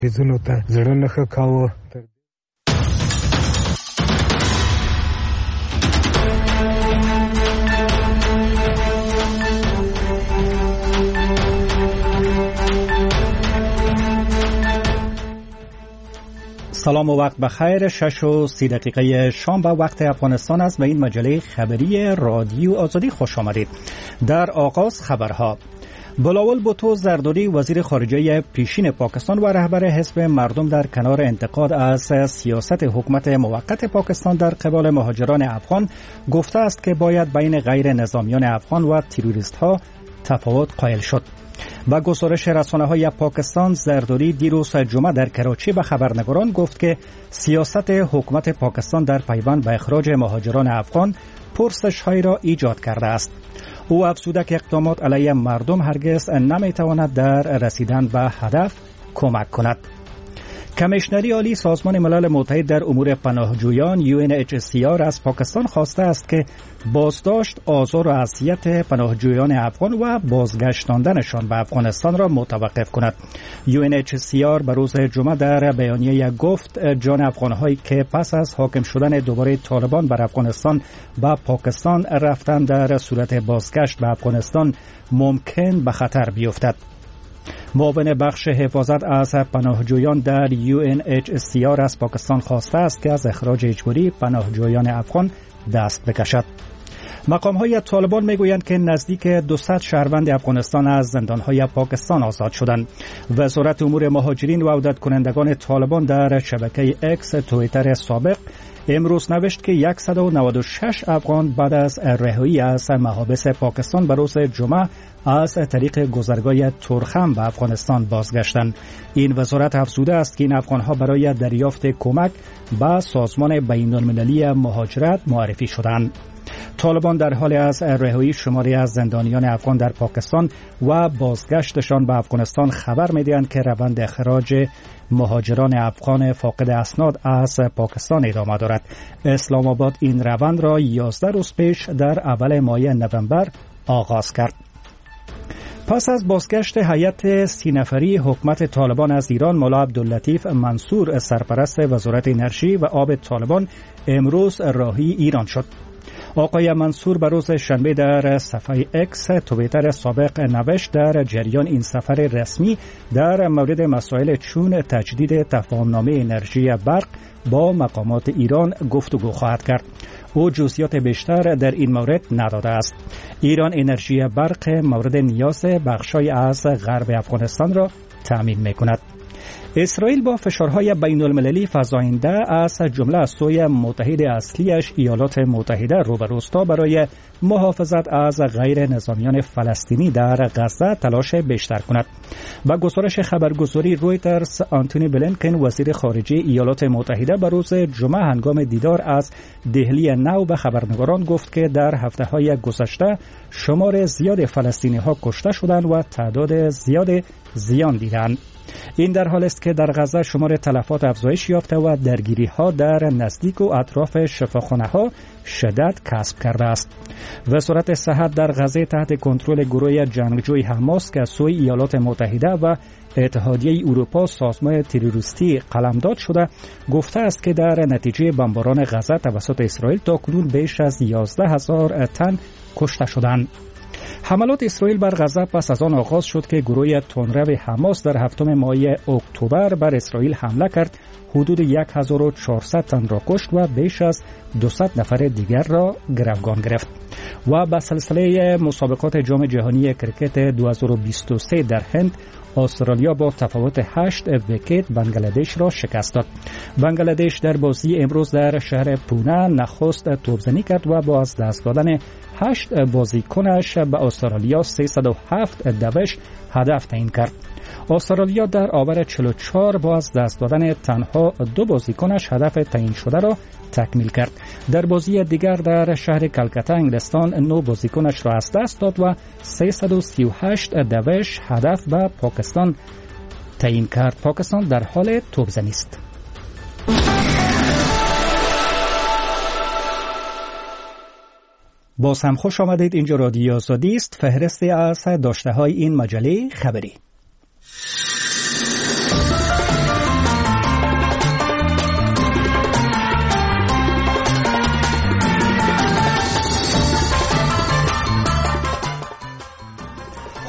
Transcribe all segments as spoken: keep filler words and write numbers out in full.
زونو ته زړه نه کاوه. سلام و وقت بخیر. شش و سی دقیقه شام به وقت افغانستان است و این مجله خبری رادیو آزادی خوش آمدید. در آغاز خبرها: بلاول بوتو زرداری وزیر خارجه پیشین پاکستان و رهبر حزب مردم در کنار انتقاد از سیاست حکومت موقت پاکستان در قبال مهاجران افغان گفته است که باید بین غیر نظامیان افغان و تروریست ها تفاوت قائل شد. با گزارش رسانه‌های پاکستان، زرداری دیروز جمعه در کراچی به خبرنگاران گفت که سیاست حکومت پاکستان در پیوند به اخراج مهاجران افغان پرسش‌هایی را ایجاد کرده است. او افزوده که اقدامات علیه مردم هرگز نمی‌تواند در رسیدن به هدف کمک کند. کمیشنری عالی سازمان ملل متحد در امور پناهجویان یو ان اچ سی آر از پاکستان خواسته است که بازداشت، آزار و اذیت پناهجویان افغان و بازگشتاندنشان به افغانستان را متوقف کند. یو ان اچ سی آر به روز جمعه در بیانیه گفت جان افغان‌هایی که پس از حاکم شدن دوباره طالبان بر افغانستان به پاکستان رفتن در صورت بازگشت به افغانستان ممکن به خطر بیفتد. معاون بخش حفاظت از پناهجویان در یو ان اچ سی آر از پاکستان خواسته است که از اخراج اجباری پناهجویان افغان دست بکشد. مقام‌های طالبان میگویند که نزدیک دویست شهروند افغانستان از زندان‌های پاکستان آزاد شدند. وزارت امور مهاجرین و عودت کنندگان طالبان در شبکه اکس توییتر سابق امروز نوشت که صد و نود و شش افغان بعد از رهایی از محابس پاکستان به روز جمعه از طریق گذرگاه تورخم به افغانستان بازگشتند. این وزارت افزوده است که این افغان‌ها برای دریافت کمک به سازمان بین‌المللی مهاجرت معرفی شدند. طالبان در حال از رهایی شماری از زندانیان افغان در پاکستان و بازگشتشان به افغانستان خبر می‌دهند که روند اخراج مهاجران افغان فاقد اسناد از پاکستان ادامه دارد. اسلام آباد این روند را یازده روز پیش در اول ماه نوامبر آغاز کرد. پس از بازگشت هیئت سی نفری حکومت طالبان از ایران، مولا عبداللطیف منصور سرپرست وزارت انرژی و آب طالبان امروز راهی ایران شد. آقای منصور به روز شنبه در صفحه اکس توییتر سابق نوشت در جریان این سفر رسمی در مورد مسائل چون تجدید تفاهمنامه انرژی برق با مقامات ایران گفتگو خواهد کرد. او جزئیات بیشتر در این مورد نداده است. ایران انرژی برق مورد نیاز بخشای از غرب افغانستان را تامین می‌کند. اسرائیل با فشارهای بین المللی فزاینده از جمله از سوی متحد اصلیش ایالات متحده روبروست تا برای محافظت از غیر نظامیان فلسطینی در غزه تلاش بیشتر کند. با گزارش خبرگزاری رویترز، آنتونی بلینکن وزیر خارجه ایالات متحده به روز جمعه هنگام دیدار از دهلی نو به خبرنگاران گفت که در هفته‌های گذشته شمار زیاد فلسطینی ها کشته شدند و تعداد زیاد زیان دیدند. این در حال است که در غزه شمار تلفات افزایش یافته و درگیری ها در نزدیک و اطراف شفاخانه ها شدت کسب کرده است. وزارت صحت در غزه تحت کنترل گروه جنگجوی حماس که از سوی ایالات متحده و اتحادیه اروپا سازمان تروریستی قلمداد شده گفته است که در نتیجه بمباران غزه توسط اسرائیل تاکنون بیش از یازده هزار تن کشته شدند. حملات اسرائیل بر غزه پس از آن آغاز شد که گروه تندرو حماس در هفتم ماه اکتبر بر اسرائیل حمله کرد، حدود هزار و چهارصد تن را کشت و بیش از دویست نفر دیگر را گروگان گرفت. و به سلسله مسابقات جام جهانی کرکت دو هزار و بیست و سه در هند، استرالیا با تفاوت هشت ویکت بنگلادش را شکست داد. بنگلادش در بازی امروز در شهر پونه نخست توپزنی کرد و با از دست دادن هشت بازیکنش به استرالیا سیصد و هفت دوش هدف تعیین کرد. استرالیا در آور چهل و چهار با از دست دادن تنها دو بازیکنش هدف تعیین شده را تکمیل کرد. در بازی دیگر در شهر کلکته انگلستان نو بازیکنش را از دست داد و سیصد و سی و هشت دوش هدف به پاکستان تعیین کرد. پاکستان در حال توپزنی است. باز هم خوش آمدید. اینجا رادیو آزادی است. فهرستی از داشته های این مجله خبری.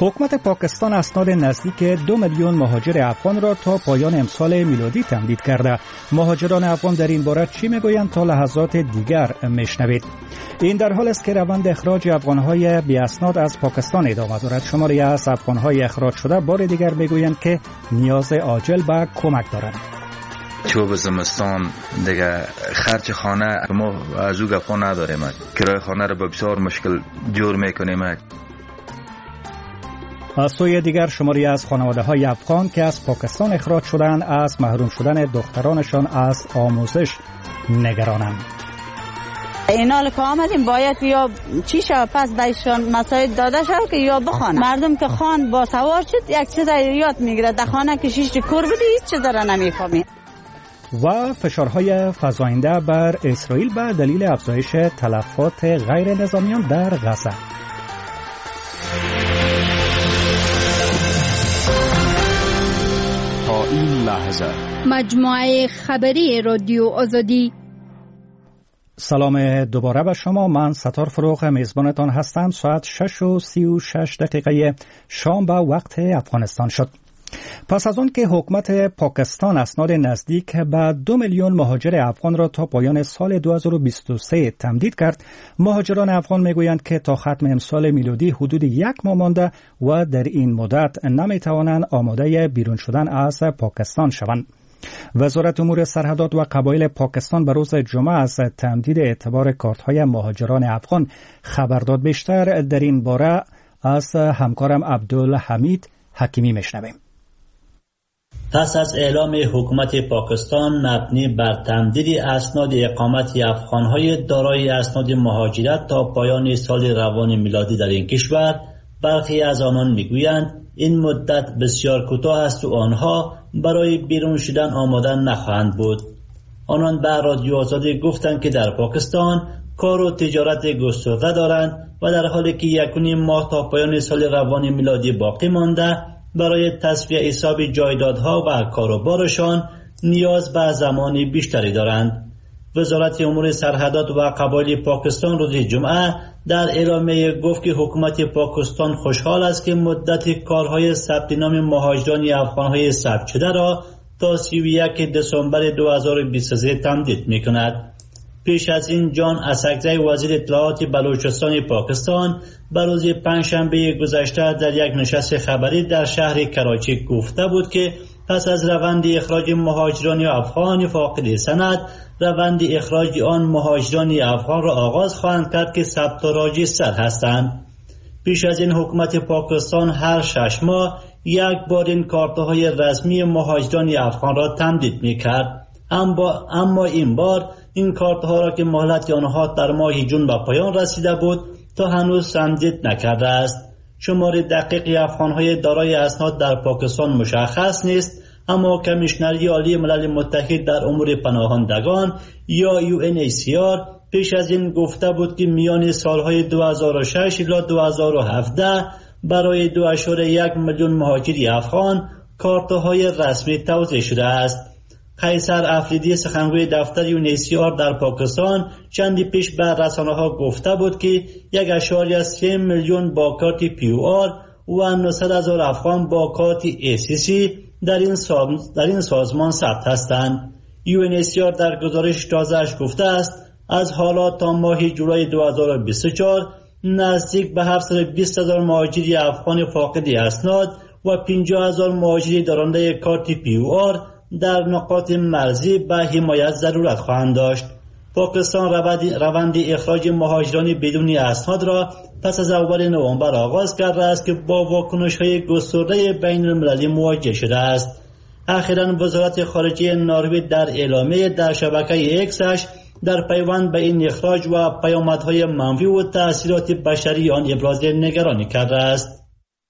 حکومت پاکستان اسناد نزدیک دو میلیون مهاجر افغان را تا پایان امسال میلادی تمدید کرده. مهاجران افغان در این باره چی میگویند تا لحظات دیگر میشنوید. این در حال است که روند اخراج افغانهای بی اسناد از پاکستان ادامه دارد. شماری از افغانهای اخراج شده بار دیگر میگویند که نیاز عاجل به کمک دارند. چوب زمستان دیگه خرج خانه ما از او گفا نداریم. کرای خانه رو به بسیار مشکل جور میکنیم. از سوی دیگر شماری از خانواده های افغان که از پاکستان اخراج شدن از محروم شدن دخترانشان از آموزش نگرانند. این حال که آمدیم باید یا چی شد پس بهشان مساعد داده شد که یا بخوان. مردم که خان با سوار شد یک چیز یاد میگیره. در خانه که شیش کور بودی هیچ چیز را نمیفهمی. و فشارهای فزاینده بر اسرائیل به دلیل افزایش تلفات غیر نظامیان در غزه. تا این لحظه مجموعه خبری رادیو آزادی. سلام دوباره به شما. من ستار فروغ میزبانتان هستم. ساعت شش و سی و شش دقیقه شام به وقت افغانستان شد. پس از آن که حکومت پاکستان اسناد نزدیک به دو میلیون مهاجر افغان را تا پایان سال دو هزار و بیست و سه تمدید کرد، مهاجران افغان میگویند که تا ختم امسال میلادی حدود یک ماه مانده و در این مدت نمیتوانند آماده بیرون شدن از پاکستان شوند. وزارت امور سرحدات و قبایل پاکستان به روز جمعه از تمدید اعتبار کارت‌های مهاجران افغان خبر داد. بیشتر در این باره از همکارم عبدالحمید حکیمی میشنویم. پس از اعلام حکومت پاکستان مبنی بر تمدید اسناد اقامت افغان‌های دارای اسناد مهاجرت تا پایان سال روان میلادی در این کشور، برخی از آنان میگویند این مدت بسیار کوتاه است و آنها برای بیرون شدن آماده نخواهند بود. آنان به رادیو آزادی گفتند که در پاکستان کار و تجارت گسترده دارند و در حالی که یک و نیم ماه تا پایان سال روان میلادی باقی مانده، برای تصفیه حساب جایدادها و کاروبارشان نیاز به زمان بیشتری دارند. وزارت امور سرحدات و قبایل پاکستان روز جمعه در اعلامیه گفت که حکومت پاکستان خوشحال است که مدت کارهای ثبت نام مهاجران افغانهای ثبت شده را تا سی و یک دسامبر دو هزار و بیست و سه تمدید می‌کند. پیش از این جان اسکزی وزیر اطلاعات بلوچستان پاکستان بر روز پنجشنبه گذشته در یک نشست خبری در شهر کراچی گفته بود که پس از روند اخراج مهاجران افغان فاقد سند، روند اخراج آن مهاجران افغان را آغاز خواهند کرد که ثبت راجستر هستند. پیش از این حکومت پاکستان هر شش ماه یک بار این کارت‌های رسمی مهاجران افغان را تمدید می‌کرد. اما اما این بار این کارت‌ها را که مهلت آنها در ماه جون به پایان رسیده بود تا هنوز تمدید نکرده است. شمار دقیق افغان‌های دارای اسناد در پاکستان مشخص نیست، اما کمیشنری عالی ملل متحد در امور پناهندگان یا یو ان اچ سی آر پیش از این گفته بود که میان سالهای دو هزار و شش الی دو هزار و هفده برای دو ممیز یک میلیون مهاجر افغان کارت‌های رسمی توزیع شده است. قیصر افریدی سخنگوی دفتر یو ان اچ سی آر در پاکستان چندی پیش به رسانه‌ها گفته بود که یک اشاریه سه میلیون با کارت پی او آر و نهصد هزار افغان با کارت ای سی سی در این در این سازمان ثبت هستند. یو ان اچ سی آر در گزارش تازه‌اش گفته است از حالا تا ماه جولای دو هزار و بیست و چهار نزدیک به هفتصد و بیست هزار مهاجر افغان فاقد اسناد و پنجاه هزار مهاجر دارنده کارت پی او آر در نقاط مرزی به حمایت ضرورت خواهند داشت. پاکستان روند اخراج مهاجران بدون اسناد را پس از اول نوامبر آغاز کرده است که با واکنش‌های گسترده بین المللی مواجه شده است. اخیراً وزارت خارجه نروژ در اعلامیه در شبکه اکسش در پیوند به این اخراج و پیامدهای منفی و تأثیرات بشری آن ابراز نگرانی کرده است.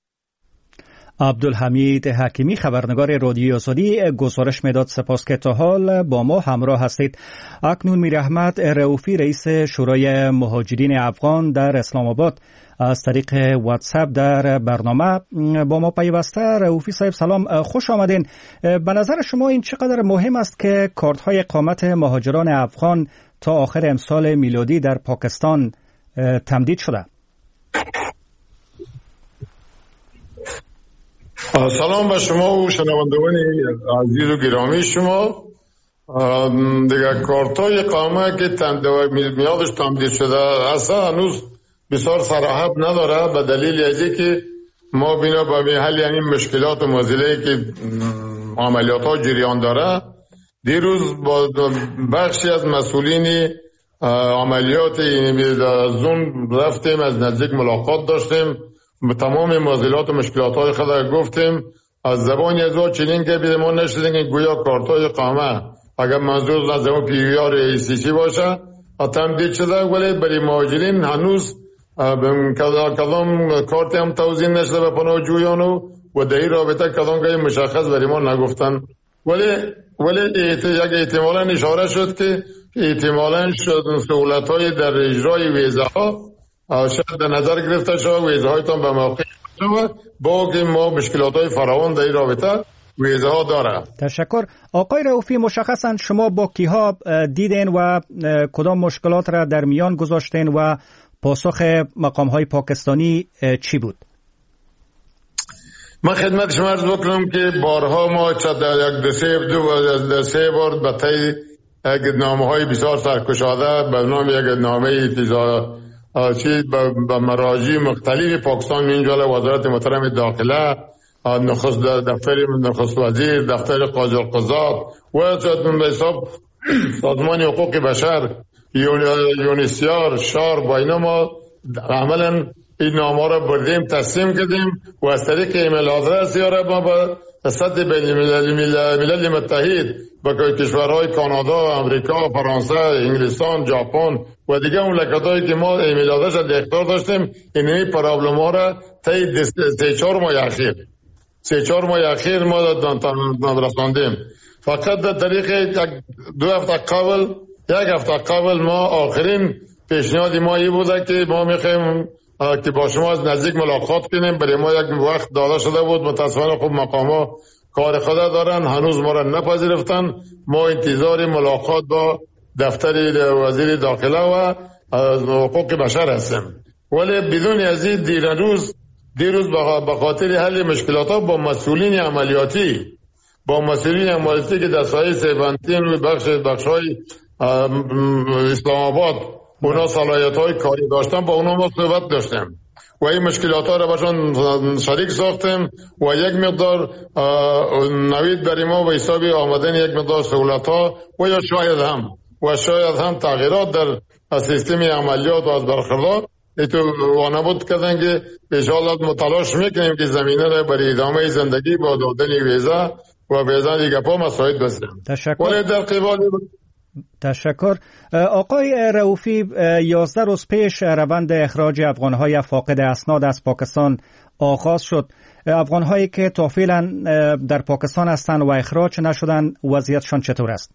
عبدالحمید حکیمی خبرنگار رادیو آزادی گزارش میداد. سپاس که تا حال با ما همراه هستید. اکنون میر احمد رئوفی رئیس شورای مهاجرین افغان در اسلام آباد از طریق واتساپ در برنامه با ما پیوسته. رئوفی صاحب سلام، خوش آمدین. به نظر شما این چقدر مهم است که کارت‌های اقامت مهاجران افغان تا آخر امسال میلادی در پاکستان تمدید شده؟ سلام به شما و شنوندگان عزیز و گرامی شما. دیگه کارتای اقامه که میادش تمدید شده اصلا هنوز بسیار صراحت نداره، به دلیل ازی که ما بینا به حل یعنی مشکلات و مزیله که عملیات ها جریان داره، دیروز با بخشی از مسئولین عملیات زون رفتیم، از نزدیک ملاقات داشتیم، تمام مزیلات و مشکلات های خود گفتیم. از زبانی از او چنین که بیده ما نشدیم که گویا کارتای اقامه اگر منظور از اون پی وی آر ای سی سی باشه تمدید شده، ولی برای مهاجرین هنوز کدام کارت هم توزیع نشده به پناهجویان و در این رابطه کدام که مشخص برای ما نگفتن، ولی ولی یک احتمالا اشاره شد که احتمالا سهولت های در اجرای ویزه ها شاید در نظر گرفته شد، ویزه هایتان به موقع شد، با که ما مشکلات های فراوان در این رابطه ویزه ها داره. تشکر. آقای رؤوفی، مشخصا شما با کیها دیدین و کدام مشکلات را در میان گذاشتین و پاسخ مقام های پاکستانی چی بود؟ من خدمت شما عرض بکنم که بارها ما چه در یک دسه دو سه بار به طی یک نامه های بسیار سرکشاده به نام یک نامه اتضاع چیز به مراجع مختلف پاکستان اینجا وزارت محترم داخله، نخست دفتر نخست وزیر، دفتر قاضی القضات و به حساب سازمان حقوق بشر، یونیسیار، شار با اینا ما عملا این نامه را بردیم تسلیم کردیم و از طریق ایمیل آدرس یا ما به سطح بین ملل متحد با کشورهای کانادا، امریکا، فرانسه، انگلستان، ژاپن و دیگه مملکتایی که ما ایمیل آدرس در اختیار داشتیم این پرابلم ها را طی سه چهار ماه اخیر سه چهار ماه اخیر ما رساندیم. فقط در طریق دو هفته قبل یک هفته قبل ما آخرین پیشنهاد ما این بوده که ما میخوایم که با شما از نزدیک ملاقات کنیم. برای ما یک وقت داده شده بود، متاسفانه خب مقام ها کار خود دارن، هنوز ما را نپذیرفتن. ما انتظار ملاقات با دفتر وزیر داخله و حقوق بشر هستیم، ولی بدون از این دیروز دیروز به خاطر حل مشکلات ها با مسئولین عملیاتی با مسئولین عملیاتی که در سایه سیونتین و بخش بخش های اسلام آباد اونا صلاحیت های کاری داشتن، با اونا ما صحبت داشتیم و این مشکلات ها را باشون شریک ساختیم و یک مقدار نوید برای ما به حساب آمدن یک مقدار سهولت ها و یا شاید هم و شاید هم تغییرات در سیستم عملیات و از برخلاف ایتو وانه بود کردن که انشاءالله متلاش میکنیم که زمینه را برای ادامه زندگی با دادن ویزا و ویزا دیگه پا مساعد بسیم. تشکر. ولی در قبال تشکر. آقای رؤوفی، یازده روز پیش روند اخراج افغانهای فاقد اسناد از پاکستان آغاز شد. افغانهایی که تا فعلا در پاکستان هستند و اخراج نشدن وضعیتشان چطور است؟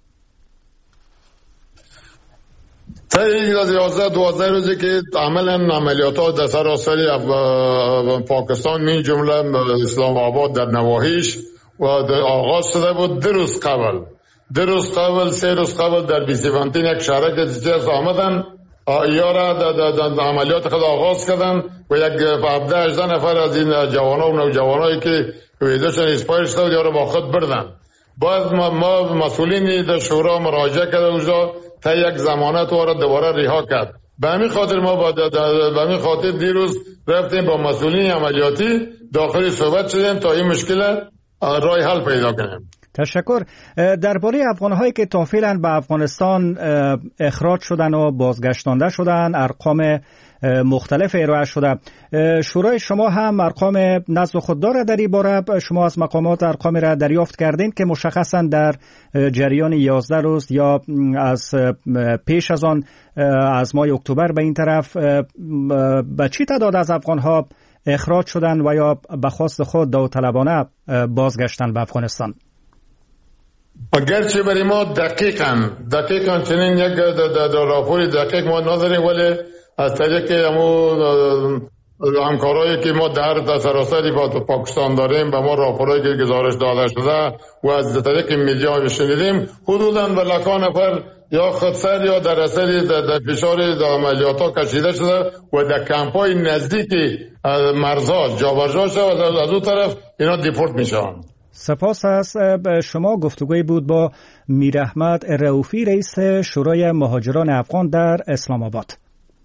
تا یازده دوازده روزی که عملا عملیات ها در سراسر پاکستان می جمله اسلام آباد در نواحیش و آغاز شده بود. دو روز قبل دو روز قبل سه روز قبل در بیسیوانتین یک شهرک دیجیز آمدن یارا در عملیات خود آغاز کردن و یک هفده هجده نفر از این جوانان و نوجوانایی که ویزاشون اسپایر شده یارا با خود بردن. باید ما, ما مسئولین در شورا مراجعه کرده اونجا تا یک ضمانت وارد دوباره رها کرد. به همین خاطر ما با به همین خاطر دیروز رفتیم با مسئولین عملیاتی داخلی صحبت شدیم تا این مشکل راه حل پیدا کنیم. تشکر. درباره افغان‌هایی که تا فعلا به افغانستان اخراج شدن و بازگشتانده شدن، ارقام مختلف ارائه شده. شورای شما هم ارقام نزد خود داره در این باره؟ شما از مقامات ارقام را دریافت کردین که مشخصا در جریان یازده روز یا از پیش از آن از ماه اکتبر به این طرف به چی تعداد از افغان‌ها اخراج شدن و یا به خواست خود داوطلبانه بازگشتن به افغانستان؟ اگرچه برای ما دقیقاً دقیقاً چنین یک راپور دقیق ما نداریم، ولی از طریق همو همکارایی که ما در سراسری پاکستان داریم به ما راپورایی که گزارش داده شده و از طریق میدیا شنیدیم حدوداً به لکان نفر یا خودسر یا در اثر در فشار عملیات ها کشیده شده و در کمپ های نزدیک مرزها جابجا شده و از اون طرف اینا دیپورت میشن. سپاس از شما. گفتگوی بود با میر احمد رؤوفی، رئیس شورای مهاجران افغان در اسلام آباد.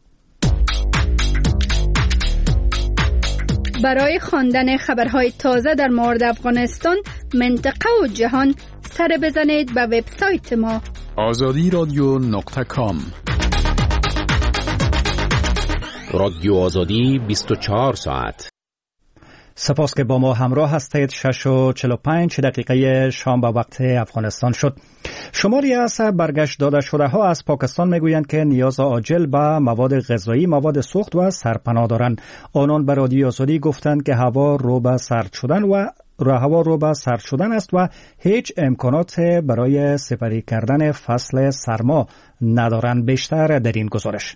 برای خواندن خبرهای تازه در مورد افغانستان، منطقه و جهان، سر بزنید به وبسایت ما آزادی رادیو نقطه کام. رادیو آزادی بیست و چهار ساعت. سپاس که با ما همراه هستید. شش و چهل و پنج دقیقه شام به وقت افغانستان شد. شماری از برگشت داده شده ها از پاکستان میگویند که نیاز عاجل به مواد غذایی، مواد سوخت و سرپناه دارند. آنان به رادیو آزادی گفتند که هوا رو به سرد شدن و هوا رو به سرد شدن است و هیچ امکانات برای سپری کردن فصل سرما ندارند. بیشتر در این گزارش.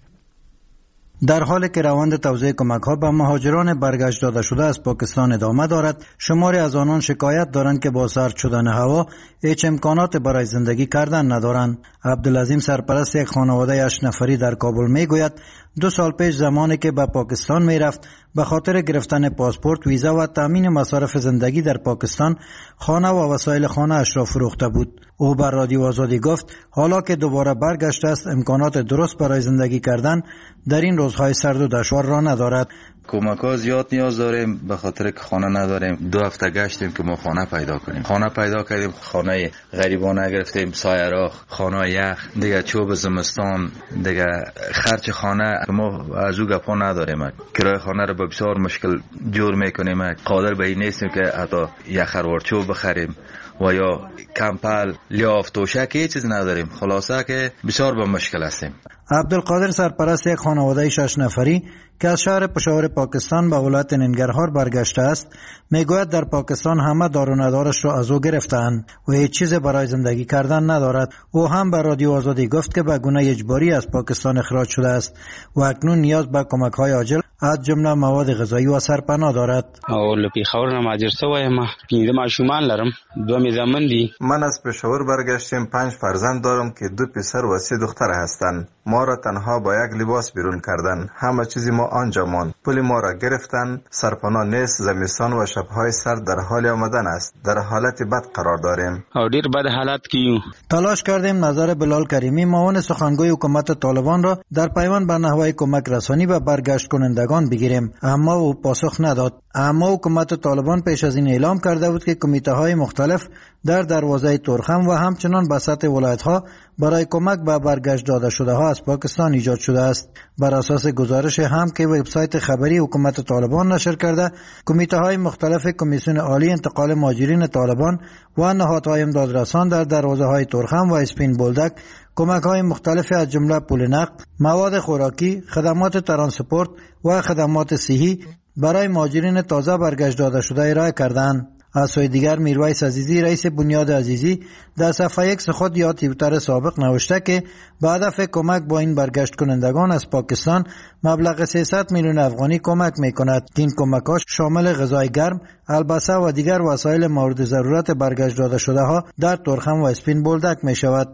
در حالی که روند توزیع کمک‌ها به مهاجران برگشت داده شده از پاکستان ادامه دارد، شماری از آنان شکایت دارند که با سرد شدن هوا هیچ امکانات برای زندگی کردن ندارند. عبدالعظیم سرپرست یک خانواده هشت نفری در کابل میگوید دو سال پیش زمانی که به پاکستان میرفت به خاطر گرفتن پاسپورت، ویزا و تامین مصارف زندگی در پاکستان خانه و وسایل خانه اش را فروخته بود. او بر رادیو آزادی گفت حالا که دوباره برگشته است امکانات درست برای زندگی کردن در این روزهای سرد و دشوار را ندارد. کمک ها زیاد نیاز داریم به خاطر که خانه نداریم. دو هفته گشتیم که ما خانه پیدا کنیم. خانه پیدا کردیم، خانه غریبانه گرفتیم، سایراخ، خانه یخ، دیگه چوب زمستان، دیگه خرج خانه ما از او گپا نداریم. کرایه خانه رو به بسیار مشکل جور میکنیم. قادر به این نیستیم که حتی یک خروار چوب بخریم و یا کمپل، لیاف، توشک، هیچ چیز نداریم. خلاصه که بسیار به مشکل هستیم. عبدالقادر سرپرست یک خانواده شش نفری که از شهر پشاور پاکستان به ولایت ننگرهار برگشته است میگوید در پاکستان همه دار و ندارش را از او گرفتند و هیچ چیز برای زندگی کردن ندارد. او هم به رادیو آزادی گفت که به گونه اجباری از پاکستان اخراج شده است و اکنون نیاز به کمک‌های عاجل از جمله مواد غذایی و سرپناه دارد. او لپی خور مهاجر شوی ما پنځه ماشومان لرم، دوه مې زامن دي. من از پشاور برگشتم، پنج فرزند دارم که دو پسر و سه دختر هستند. ما را تنها با یک لباس بیرون کردن، همه چیزی ما آنجا ماند. پول ما را گرفتن، سرپناه نیست، زمستان و شبهای سرد در حال آمدن است. در حالت بد قرار داریم. او ډیر بد حالت کیو. تلاش کردیم نظر بلال کریمی، معاون سخنگوی حکومت طالبان را در پیوند به نحوه کمک رسانی و برگشت کنندگان بگیریم، اما او پاسخ نداد. اما حکومت طالبان پیش از این اعلام کرده بود که کمیته های مختلف در دروازه تورخم و همچنان به سطح ولایت ها برای کمک به برگشت داده شده ها از پاکستان ایجاد شده است. بر اساس گزارش هم که وبسایت خبری حکومت طالبان نشر کرده، کمیته های مختلف کمیسیون عالی انتقال مهاجرین طالبان و نهادهای امدادرسان در دروازه های تورخم و اسپین بولدک کمک های مختلف از جمله پول نقد، مواد خوراکی، خدمات ترانسپورت و خدمات صحی برای مهاجرین تازه برگشت داده شده ارائه کردند. از سوی دیگر میرویس عزیزی، رئیس بنیاد عزیزی، در صفحه ایکس خود یا توییتر سابق نوشته که به هدف کمک با این برگشت کنندگان از پاکستان مبلغ سیصد میلیون افغانی کمک میکند. این کمک‌ها شامل غذای گرم، البسه و دیگر وسایل مورد ضرورت برگشت داده شده ها در تورخم و اسپین بولدک می شود.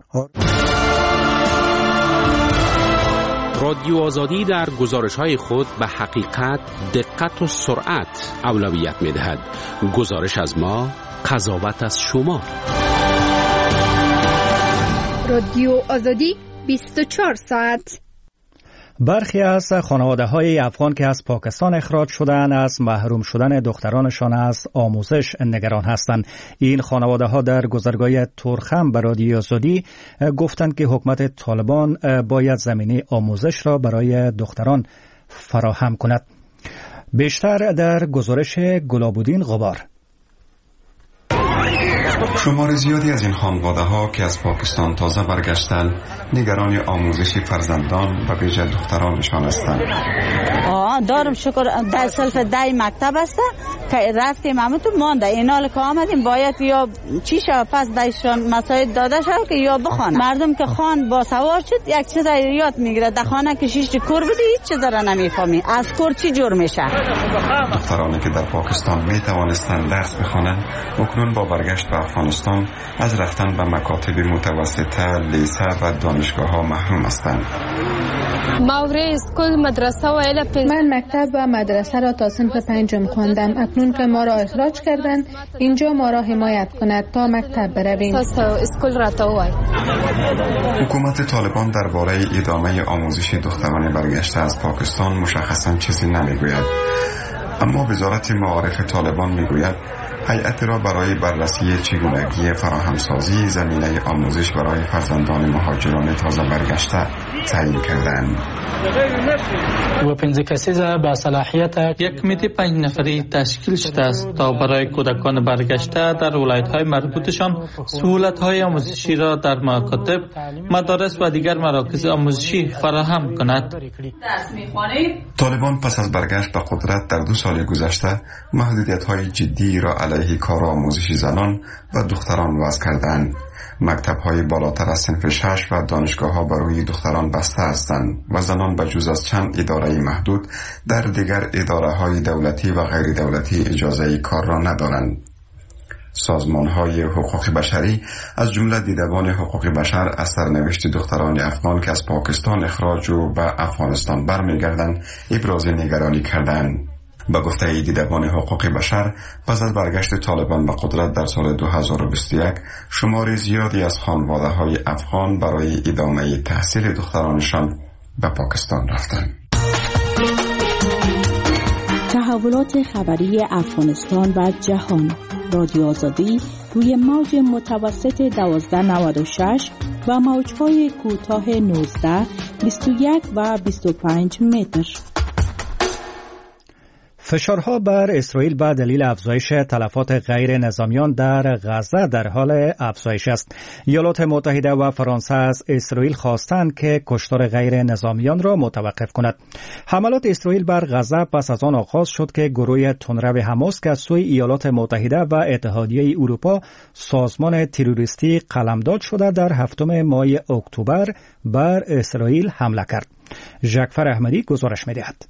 رادیو آزادی در گزارش‌های خود به حقیقت، دقت و سرعت اولویت می‌دهد. گزارش از ما، قضاوت از شما. رادیو آزادی بیست و چهار ساعت. برخی از خانواده‌های افغان که از پاکستان اخراج شدند از محروم شدن دخترانشان از آموزش نگران هستند. این خانواده‌ها در گذرگاه تورخم به رادیو آزادی گفتند که حکومت طالبان باید زمینه آموزش را برای دختران فراهم کند. بیشتر در گزارش گلابودین غبار. شمار زیادی از این خانواده‌ها که از پاکستان تازه برگشتند نگران آموزش فرزندان و به ویژه دخترانشان هستند. دارم شکر در سلف دای مکتب است که رفتیم همه تو مانده اینال که آمدیم باید یا چی شد پس دایشان مساعد داده شد که یا بخوان مردم که خان با سوار شد یک چیز یاد میگیره در خانه که شیش کور بودی هیچ چیز را نمیفهمی از کور چی جور میشه. دخترانی که در پاکستان می توانستند درس بخوانند اکنون با برگشت به افغانستان از رفتن به مکاتب متوسطه، لیسه و دانشگاه ها محروم هستند. من مکتب و مدرسه را تا صنف پنجم خواندم. اکنون که ما را اخراج کردند اینجا ما را حمایت کند تا مکتب برویم. حکومت طالبان درباره ادامه آموزش دختران برگشته از پاکستان مشخصا چیزی نمیگوید، اما وزارت معارف طالبان میگوید هیئت را برای بررسی چگونگی فراهمسازی زمینه آموزش برای فرزندان مهاجران تازه برگشته تعیین کردند. و پنځه کسیزه با صلاحیت یک کمیته پنج نفری تشکیل شده است تا برای کودکان برگشته در ولایت‌های مربوطشان سهولت‌های آموزشی را در مکاتب، مدارس و دیگر مراکز آموزشی فراهم کند. طالبان پس از برگشت به قدرت در دو سال گذشته محدودیت‌های جدی را علیه کار آموزشی زنان و دختران وضع کردند. مکتب‌های بالاتر از صنف شش و دانشگاه‌ها برای دختران بسته هستند و زنان به جز از چند اداره محدود در دیگر اداره‌های دولتی و غیر دولتی اجازه کار را ندارند. سازمان‌های حقوق بشری از جمله دیدبان حقوق بشر از سرنوشت دختران افغان که از پاکستان اخراج و به افغانستان برمیگردند ابراز نگرانی کردند. به گفته دیدبان حقوق بشر پس از برگشت طالبان به قدرت در سال دو هزار و بیست و یک شمار زیادی از خانواده‌های افغان برای ادامه تحصیل دخترانشان به پاکستان رفتند. تحولات خبری افغانستان و جهان. رادیو آزادی روی موج متوسط دوازده نود و شش و موج‌های کوتاه نوزده، بیست و یک و بیست و پنج متر. فشارها بر اسرائیل به دلیل افزایش تلفات غیر نظامیان در غزه در حال افزایش است. ایالات متحده و فرانسه از اسرائیل خواستند که کشتار غیر نظامیان را متوقف کند. حملات اسرائیل بر غزه پس از آن آغاز شد که گروه تندرو حماس که از سوی ایالات متحده و اتحادیه اروپا سازمان تروریستی قلمداد شده در هفتم ماه اکتبر بر اسرائیل حمله کرد. ژکفر احمدی گزارش می‌دهد.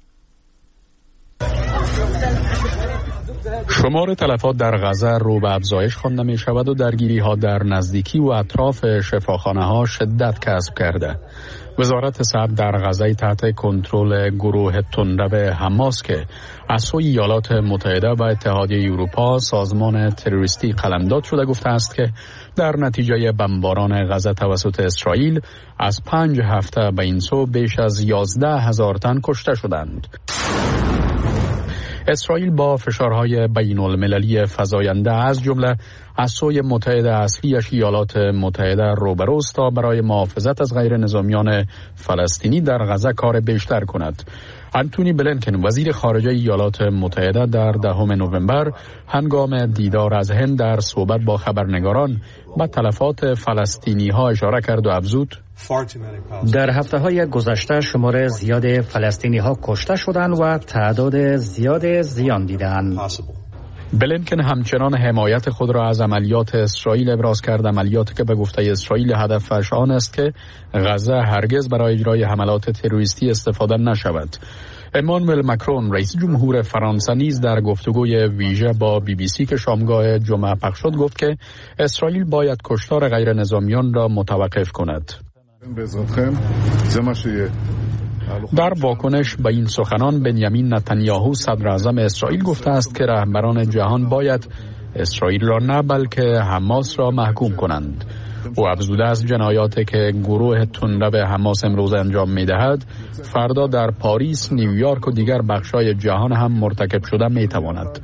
شمار تلفات در غزه رو به افزایش خوانده می شود و درگیری ها در نزدیکی و اطراف شفاخانه ها شدت کسب کرده. وزارت صحت در غزه تحت کنترل گروه تندرو حماس که از سوی ایالات متحده و اتحادیه اروپا سازمان تروریستی قلمداد شده گفته است که در نتیجه بمباران غزه توسط اسرائیل از پنج هفته به این سو بیش از یازده هزار تن کشته شدند. اسرائیل با فشارهای بین المللی فزاینده از جمله از سوی متحد اصلیش ایالات متحده روبروست تا برای محافظت از غیر نظامیان فلسطینی در غزه کار بیشتر کند. انتونی بلینکن وزیر خارجه ایالات متحده در دهم نوامبر هنگام دیدار از هند در صحبت با خبرنگاران به تلفات فلسطینی ها اشاره کرد و افزود: در هفته های گذشته شمار زیاد فلسطینی ها کشته شدند و تعداد زیاد زیان دیدند. بلینکن همچنان حمایت خود را از عملیات اسرائیل ابراز کرد، عملیاتی که به گفته اسرائیل هدفش آن است که غزه هرگز برای اجرای حملات تروریستی استفاده نشود. امانوئل مکرون رئیس جمهور فرانسه نیز در گفتگوی ویژه با بی بی سی که شامگاه جمعه پخش شد گفت که اسرائیل باید کشتار غیر نظامیان را متوقف کند. در واکنش به این سخنان بنیامین نتانیاهو صدر اعظم اسرائیل گفته است که رهبران جهان باید اسرائیل را نه بلکه حماس را محکوم کنند. او افزوده است جنایاتی که گروه تندرو حماس امروز انجام می‌دهد فردا در پاریس، نیویورک و دیگر بخش‌های جهان هم مرتکب شده می‌تواند.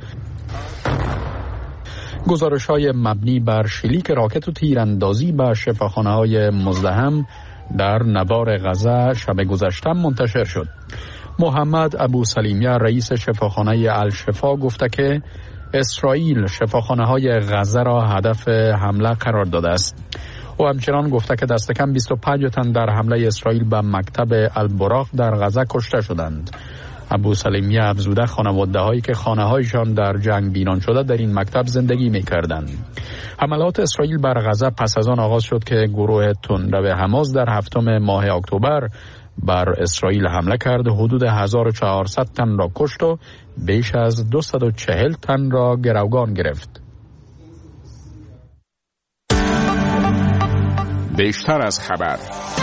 گزارش‌های مبنی بر شلیک راکت و تیراندازی به شفاخانه‌های مزدحم در نوار غزه شب گذشته منتشر شد. محمد ابو سلیمیه رئیس شفاخانه الشفا گفته که اسرائیل شفاخانه‌های غزه را هدف حمله قرار داده است. او همچنان گفته که دست کم بیست و پنج تن در حمله اسرائیل به مکتب البراق در غزه کشته شدند. ابو سلیمیه افزوده خانواده هایی که خانه هایشان در جنگ ویران شده در این مکتب زندگی می کردند. حملات اسرائیل بر غزه پس از آن آغاز شد که گروه تندرو حماس در هفتم ماه اکتبر بر اسرائیل حمله کرد، حدود هزار و چهارصد تن را کشت و بیش از دویست و چهل تن را گروگان گرفت. بیشتر از خبر.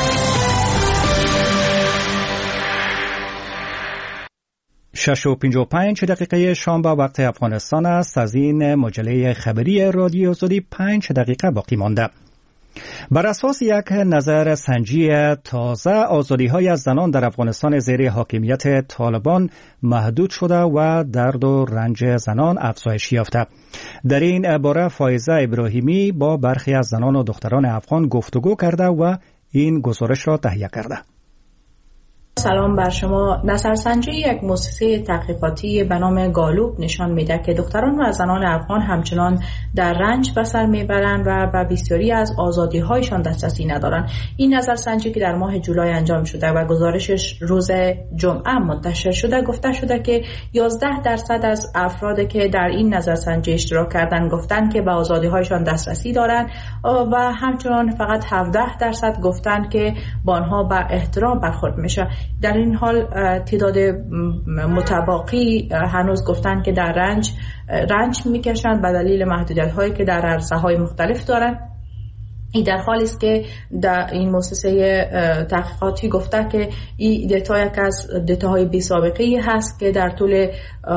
شش و پنج و پنج دقیقه شام با وقت افغانستان است. از این مجله خبری رادیو آزادی پنج دقیقه باقی مانده. بر اساس یک نظر سنجی تازه، آزادی‌های از زنان در افغانستان زیر حاکمیت طالبان محدود شده و درد و رنج زنان افزایش یافته. در این باره فایزه ابراهیمی با برخی از زنان و دختران افغان گفتگو کرده و این گزارش را تهیه کرده. سلام بر شما. نظرسنجی یک مؤسسه تحقیقاتی به نام گالوب نشان میده که دختران و زنان افغان همچنان در رنج به سر میبرند و به بسیاری از آزادی‌هایشان دسترسی ندارند. این نظرسنجی که در ماه جولای انجام شده و گزارشش روز جمعه منتشر شده، گفته شده که یازده درصد از افرادی که در این نظرسنجی اشتراک کردند گفتند که به آزادی‌هایشان دسترسی دارند و همچنان فقط هفده درصد گفتند که با آنها به احترام برخورد میشه. در این حال تعداد متباقی هنوز گفتن که در رنج رنج میکشند به دلیل محدودیت هایی که در عرصه های مختلف دارند. این در حالی است که در این مؤسسه تحقیقاتی گفته که این دیتا یک از دیتاهای بی سابقه هست که در طول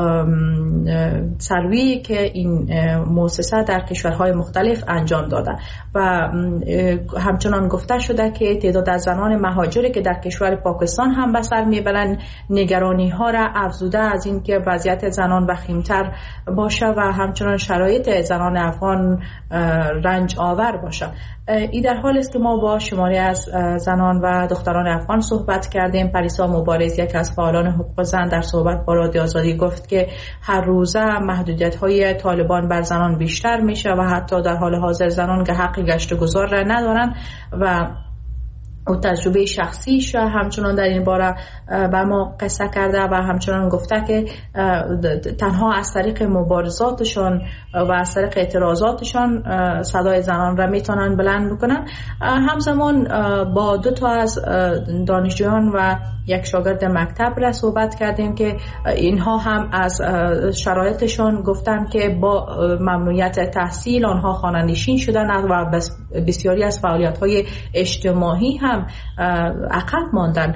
سروی که این مؤسسه در کشورهای مختلف انجام داده و همچنان گفته شده که تعداد از زنان مهاجری که در کشور پاکستان هم به سر میبرند نگرانی ها را افزوده از این که وضعیت زنان وخیمتر باشه و همچنان شرایط زنان افغان رنج آور باشه. این در حال است که ما با شماری از زنان و دختران افغان صحبت کردیم. پریسا مبارز، یک از فعالان حقوق زن، در صحبت با رادیو آزادی گفت که هر روزه محدودیت‌های طالبان بر زنان بیشتر میشه و حتی در حال حاضر زنان که حق گشت و گذار را ندارن و او تجربه شخصیش همچنان در این باره بر ما قصه کرده و همچنان گفته که تنها از طریق مبارزاتشان و از طریق اعتراضاتشان صدای زنان را میتونن بلند بکنن. همزمان با دو تا از دانشجویان و یک شاگرد مکتب را صحبت کردیم که اینها هم از شرایطشان گفتن که با ممنوعیت تحصیل آنها خانه‌نشین شدن و بسیاری از فعالیت‌های اجتماعی هم عقب ماندن.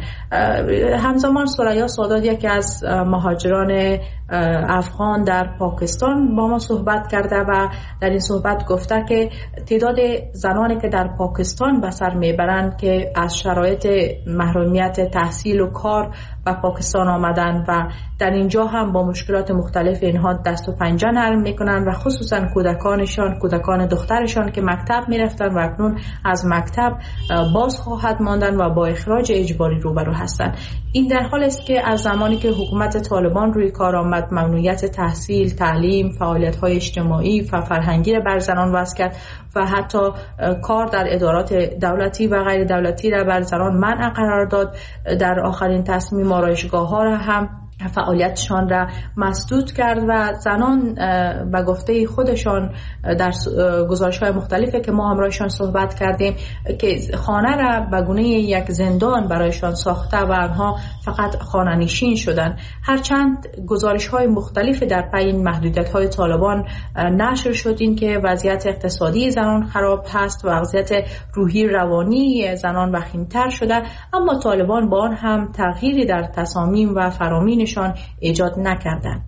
همزمان سریا سادات، یکی از مهاجران افغان در پاکستان، با ما صحبت کرده و در این صحبت گفته که تعداد زنانی که در پاکستان به سر میبرند که از شرایط محرومیت تحصیل و کار به پاکستان آمدن و در اینجا هم با مشکلات مختلف اینها دست و پنجه نرم میکنن و خصوصا کودکانشان، کودکان دخترشان که مکتب میرفتن و اکنون از مکتب باز خواهد ماندن و با اخراج اجباری روبرو هستند. این در حال است که از زمانی که حکومت طالبان روی کار آمد، ممنوعیت تحصیل، تعلیم، فعالیت‌های اجتماعی و فرهنگی را بر زنان وضع کرد و حتی کار در ادارات دولتی و غیر دولتی را بر زنان منع قرار داد. در آخرین تصمیم آرایشگاه‌ها را هم فعالیتشان را مسدود کرد و زنان به گفته خودشان در گزارش‌های مختلفی که ما همراهشان صحبت کردیم که خانه را به گونه یک زندان برایشان ساخته و آنها فقط خانه نشین شدند. هرچند گزارش‌های مختلفی در پی این محدودیت‌های طالبان نشر شد این که وضعیت اقتصادی زنان خراب هست و وضعیت روحی روانی زنان وخیم‌تر شده، اما طالبان با آن هم تغییری در تصامیم و فرامینشان ایجاد نکردند.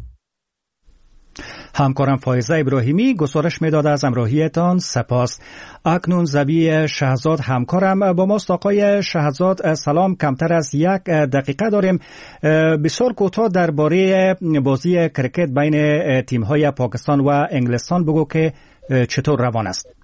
همکارم فایزه ابراهیمی گزارش میداد. از همراهیتان سپاس. اکنون زبی شهزاد همکارم با ماست. آقای شهزاد سلام. کمتر از یک دقیقه داریم. بسیار کوتاه درباره بازی کرکت بین تیم‌های پاکستان و انگلستان بگو که چطور روان است.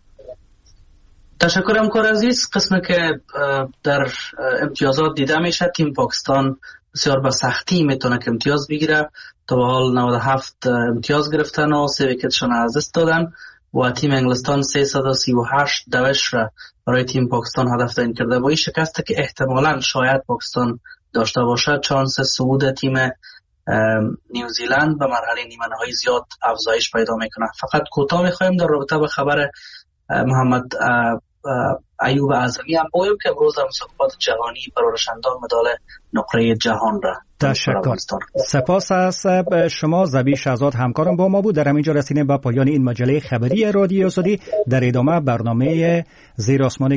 تشکر همکار عزیز. قسمی که در امتیازات دیده میشه، تیم پاکستان بسیار به سختی میتونه که امتیاز بگیره. تا به حال نود و هفت امتیاز گرفتن و سه ویکتشان از دست دادن و تیم انگلستان سیصد و سی و هشت دوش را برای تیم پاکستان هدف تعیین کرده. با این شکست که احتمالاً شاید پاکستان داشته باشد، چانس صعود تیم نیوزیلند به مرحله نیمه نهایی زیاد افزایش پیدا میکنه. فقط کوتاه میخوایم در رابطه به خبر محمد ایوب اعظمی هم بگویم که امروز در مسابقات جهانی برارشندان مدال نقره جهان را تشکر. سپاس از شما. زبی شهزاد همکارم با ما بود. در همینجا رسیدیم به پایان این مجله خبری رادیو آزادی. در ادامه برنامه زیر آسمان